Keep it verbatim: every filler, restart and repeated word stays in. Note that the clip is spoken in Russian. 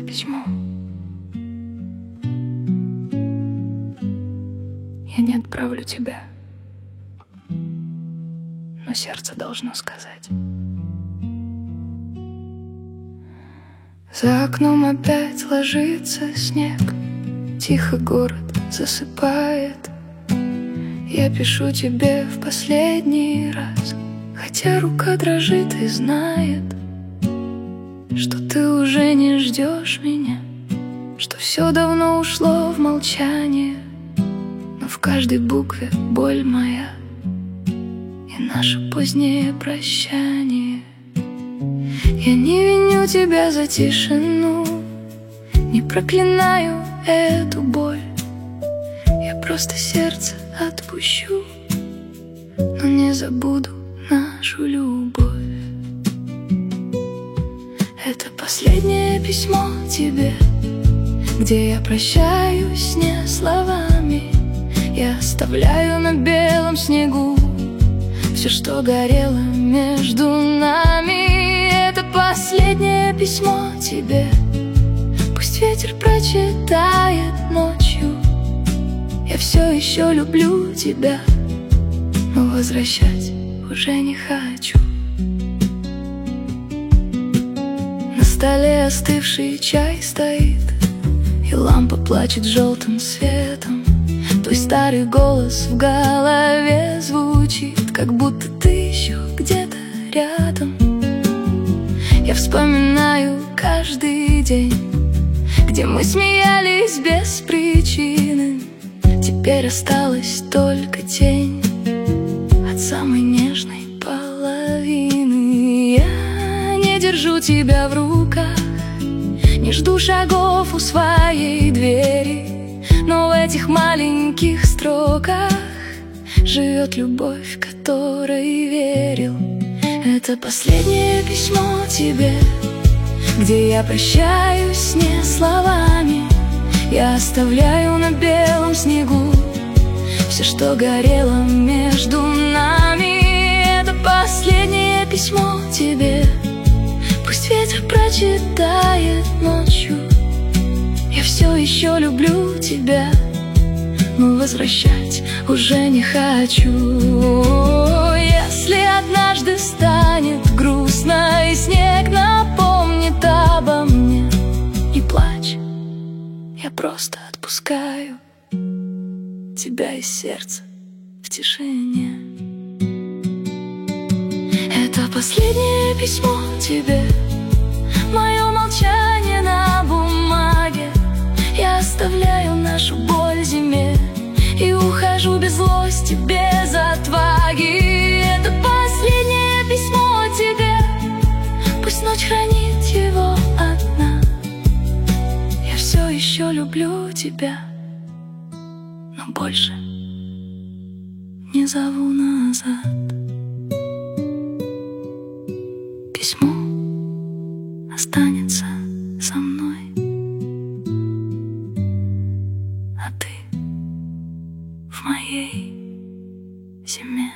письмо. Я не отправлю тебя, но сердце должно сказать. За окном опять ложится снег, тихо город засыпает. Я пишу тебе в последний раз, хотя рука дрожит и знает, что ты уже не ждешь меня, что все давно ушло в молчание. Но в каждой букве боль моя и наше позднее прощание. Я не виню тебя за тишину, не проклинаю эту боль. Я просто сердце отпущу, но не забуду нашу любовь. Это последнее письмо тебе, где я прощаюсь не словами. Я оставляю на белом снегу все, что горело между нами. Это последнее письмо тебе, пусть ветер прочитает ночью. Я все еще люблю тебя, но возвращать уже не хочу. На столе остывший чай стоит, и лампа плачет желтым светом. Твой старый голос в голове звучит, как будто ты еще где-то рядом. Я вспоминаю каждый день, где мы смеялись без причины. Теперь осталась только тень от самой нежной половины. Я не держу тебя в руках, не жду шагов у своей двери, но в этих маленьких строках живет любовь, которой верил. Это последнее письмо тебе, где я прощаюсь не словами. Я оставляю на белом снегу все, что горело между нами. Это последнее письмо тебе, пусть ветер прочитает ночью. Я все еще люблю тебя, но возвращать уже не хочу. Если однажды станет грустно и снег напомнит обо мне, не плачь, я просто отпускаю тебя из сердца в тишине. Это последнее письмо тебе, мое молчание на бумаге. Я оставляю нашу боль зиме и ухожу без злости, без отваги. Это последнее письмо тебе, пусть ночь хранит его одна. Я все еще люблю тебя, но больше не зову назад. Письмо останется со мной, а ты в моей зиме.